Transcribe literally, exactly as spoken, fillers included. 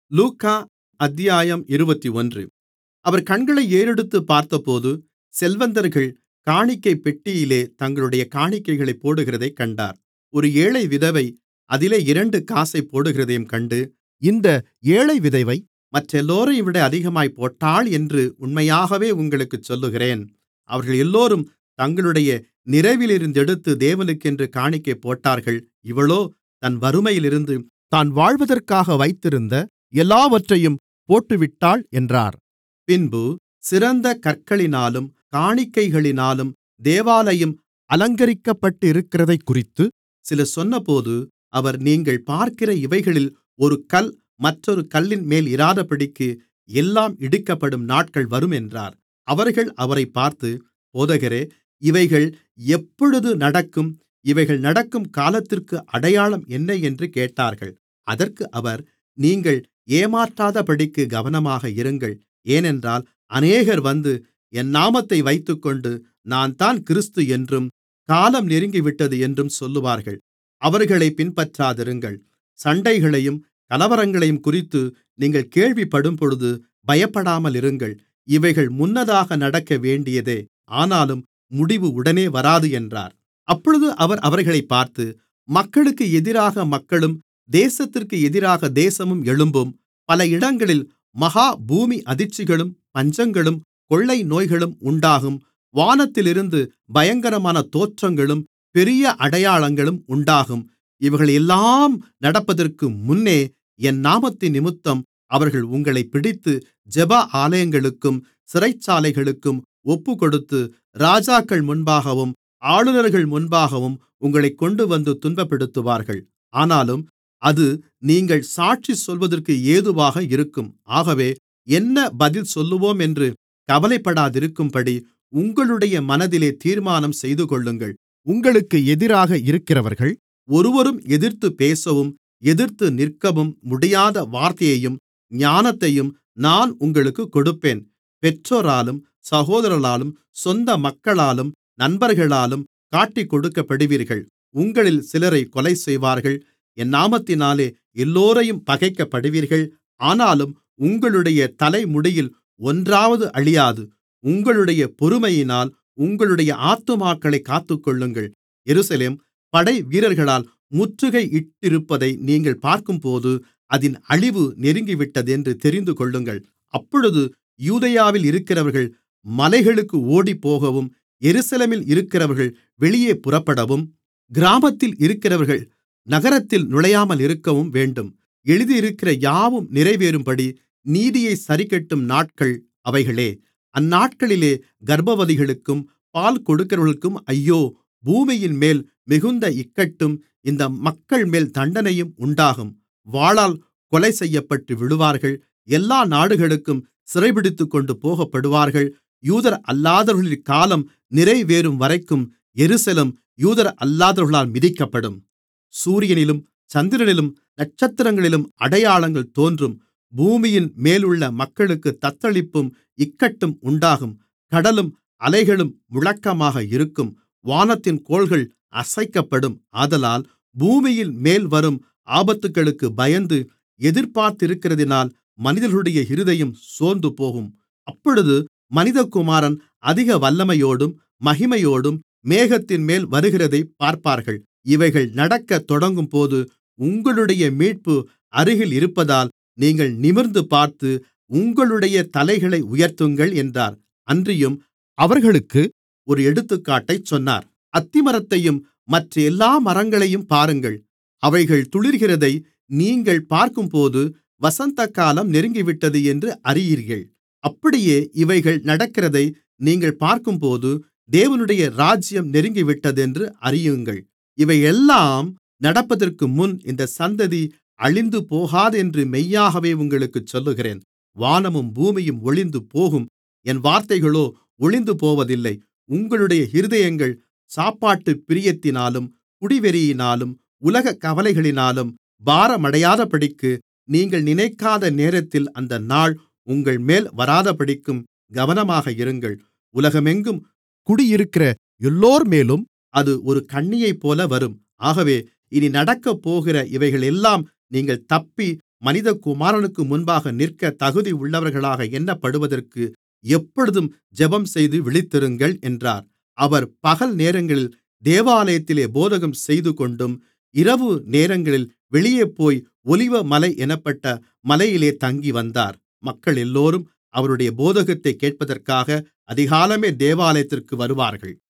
லூக்கா அத்தியாயம் இருபத்தொன்று. அவர் கண்களை ஏறெடுத்துப் பார்த்தபோது செல்வந்தர்கள் காணிக்கைப் பெட்டியிலே தங்களுடைய காணிக்கைகளைப் போடுகிறதைக் கண்டார். ஒரு ஏழை விதவை அதிலே இரண்டு காசைப் போடுகிறதையும் கண்டு, இந்த ஏழை விதவை மற்றெல்லோரையும்விட அதிகமாகப் போட்டாள் என்று உண்மையாகவே உங்களுக்குச் சொல்லுகிறேன். அவர்கள் எல்லோரும் தங்களுடைய நிறைவிலிருந்தெடுத்து தேவனுக்கென்று காணிக்கை போட்டார்கள். இவளோ தன் வறுமையிலிருந்து தான் வாழ்வதற்காக வைத்திருந்த எல்லாவற்றையும் போட்டுவிட்டாள் என்றார். பின்பு சிறந்த கற்களினாலும் காணிக்கைகளினாலும் தேவாலயம் அலங்கரிக்கப்பட்டிருக்கிறதைக்குறித்து சிலர் சொன்னபோது அவர், நீங்கள் பார்க்கிற இவைகளில் ஒரு கல் மற்றொரு கல்லின்மேல் இராதபடிக்கு எல்லாம் இடிக்கப்படும் நாட்கள் வரும் என்றார். அவர்கள் அவரைப் பார்த்து, போதகரே, இவைகள் எப்பொழுது நடக்கும்? இவைகள் நடக்கும் காலத்திற்கு அடையாளம் என்ன என்று கேட்டார்கள். அதற்கு அவர், நீங்கள் ஏமாற்றாதபடிக்கு கவனமாக இருங்கள். ஏனென்றால் அநேகர் வந்து என் நாமத்தை வைத்துக்கொண்டு நான்தான் கிறிஸ்து என்றும் காலம் நெருங்கிவிட்டது என்றும் சொல்லுவார்கள். அவர்களைப் பின்பற்றாதிருங்கள். சண்டைகளையும் கலவரங்களையும் குறித்து நீங்கள் கேள்விப்படும்பொழுது பயப்படாமலிருங்கள். இவைகள் முன்னதாக நடக்கவேண்டியதே, ஆனாலும் முடிவு உடனே வராது என்றார். அப்பொழுது அவர் அவர்களைப் பார்த்து, மக்களுக்கு எதிராக மக்களும் தேசத்திற்கு எதிராக தேசமும் எழும்பும். பல இடங்களில் மகா பூமி அதிர்ச்சிகளும் பஞ்சங்களும் கொள்ளை நோய்களும் உண்டாகும். வானத்திலிருந்து பயங்கரமான தோற்றங்களும் பெரிய அடையாளங்களும் உண்டாகும். இவைகளெல்லாம் நடப்பதற்கு முன்னே என் நாமத்தினிமித்தம் அவர்கள் உங்களைப் பிடித்து ஜெப ஆலயங்களுக்கும் சிறைச்சாலைகளுக்கும் ஒப்புக்கொடுத்து ராஜாக்கள் முன்பாகவும் ஆளுநர்கள் முன்பாகவும் உங்களைக் கொண்டுவந்து துன்பப்படுத்துவார்கள். ஆனாலும் அது நீங்கள் சாட்சி சொல்வதற்கு ஏதுவாக இருக்கும். ஆகவே என்ன பதில் சொல்லுவோம் என்று கவலைப்படாதிருக்கும்படி உங்களுடைய மனதிலே தீர்மானம் செய்துகொள்ளுங்கள். உங்களுக்கு எதிராக இருக்கிறவர்கள் ஒருவரும் எதிர்த்துப் பேசவும் எதிர்த்து நிற்கவும் முடியாத வார்த்தையையும் ஞானத்தையும் நான் உங்களுக்குக் கொடுப்பேன். பெற்றோராலும் சகோதரராலும் சொந்த மக்களாலும் நண்பர்களாலும் காட்டிக்கொடுக்கப்படுவீர்கள். உங்களில் சிலரைக் கொலை செய்வார்கள். என் நாமத்தினாலே எல்லோரையும் பகைக்கப்படுவீர்கள். ஆனாலும் உங்களுடைய தலைமுடியில் ஒன்றாவது அழியாது. உங்களுடைய பொறுமையினால் உங்களுடைய ஆத்துமாக்களைக் காத்துக்கொள்ளுங்கள். எருசலேம் படைவீரர்களால் முற்றுகையிட்டிருப்பதை நீங்கள் பார்க்கும்போது அதின் அழிவு நெருங்கிவிட்டதென்று தெரிந்துகொள்ளுங்கள். அப்பொழுது யூதேயாவில் இருக்கிறவர்கள் மலைகளுக்கு ஓடிப்போகவும் எருசலேமில் இருக்கிறவர்கள் வெளியே புறப்படவும் கிராமத்தில் இருக்கிறவர்கள் நகரத்தில் நுழையாமலிருக்கவும் வேண்டும். எழுதியிருக்கிற யாவும் நிறைவேறும்படி நீதியைச் சரிக்கட்டும் நாட்கள் அவைகளே. அந்நாட்களிலே கர்ப்பவதிகளுக்கும் பால் கொடுக்கிறவர்களுக்கும் ஐயோ! பூமியின்மேல் மிகுந்த இக்கட்டும் இந்த மக்கள்மேல் தண்டனையும் உண்டாகும். வாளால் கொலை செய்யப்பட்டு விழுவார்கள். எல்லா நாடுகளுக்கும் சிறைபிடித்துக்கொண்டு போகப்படுவார்கள். யூதர் அல்லாதவர்களின் காலம் நிறைவேறும்வரைக்கும் எருசலேம் யூதர் அல்லாதவர்களால் மிதிக்கப்படும். சூரியனிலும் சந்திரனிலும் நட்சத்திரங்களிலும் அடையாளங்கள் தோன்றும். பூமியின் மேலுள்ள மக்களுக்குத் தத்தளிப்பும் இக்கட்டும் உண்டாகும். கடலும் அலைகளும் முழக்கமாக இருக்கும். வானத்தின் கோள்கள் அசைக்கப்படும். ஆதலால் பூமியின் மேல் வரும் ஆபத்துகளுக்கு பயந்து எதிர்பார்த்திருக்கிறதினால் மனிதர்களுடைய இருதயம் சோர்ந்துபோகும். அப்பொழுது மனிதகுமாரன் அதிக வல்லமையோடும் மகிமையோடும் மேகத்தின்மேல் வருகிறதைப் பார்ப்பார்கள். இவைகள் நடக்கத் தொடங்கும்போது உங்களுடைய மீட்பு அருகில் இருப்பதால் நீங்கள் நிமிர்ந்து பார்த்து உங்களுடைய தலைகளை உயர்த்துங்கள் என்றார். அன்றியும் அவர்களுக்கு ஒரு எடுத்துக்காட்டைச் சொன்னார். அத்திமரத்தையும் மற்ற எல்லா மரங்களையும் பாருங்கள். அவைகள் துளிர்க்கிறதை நீங்கள் பார்க்கும்போது வசந்தகாலம் நெருங்கிவிட்டது என்று அறியீர்கள். அப்படியே இவைகள் நடக்கிறதை நீங்கள் பார்க்கும்போது தேவனுடைய ராஜ்யம் நெருங்கிவிட்டதென்று அறியுங்கள். இவையெல்லாம் நடப்பதற்கு முன் இந்தச் சந்ததி அழிந்து போகாதென்று மெய்யாகவே உங்களுக்குச் சொல்லுகிறேன். வானமும் பூமியும் ஒழிந்து போகும், என் வார்த்தைகளோ ஒழிந்து போவதில்லை. உங்களுடைய இருதயங்கள் சாப்பாட்டுப் பிரியத்தினாலும் குடிவெறியினாலும் உலகக் கவலைகளினாலும் பாரமடையாதபடிக்கு நீங்கள் நினைக்காத நேரத்தில் அந்த நாள் உங்கள்மேல் வராதபடிக்கும் கவனமாக இருங்கள். உலகமெங்கும் குடியிருக்கிற எல்லோர்மேலும் அது ஒரு கண்ணியைப்போல வரும். ஆகவே இனி நடக்கப்போகிற இவைகளெல்லாம் நீங்கள் தப்பி மனிதகுமாரனுக்கு முன்பாக நிற்க தகுதியுள்ளவர்களாக எண்ணப்படுவதற்கு எப்பொழுதும் ஜெபம்செய்து விழித்திருங்கள் என்றார். அவர் பகல் நேரங்களில் தேவாலயத்திலே போதகம் செய்துகொண்டும் இரவு நேரங்களில் வெளியேபோய் ஒலிவமலை என்னப்பட்ட மலையிலே தங்கிவந்தார். மக்களெல்லோரும் அவருடைய போதகத்தைக் கேட்பதற்காக அதிகாலமே தேவாலயத்திற்கு வருவார்கள்.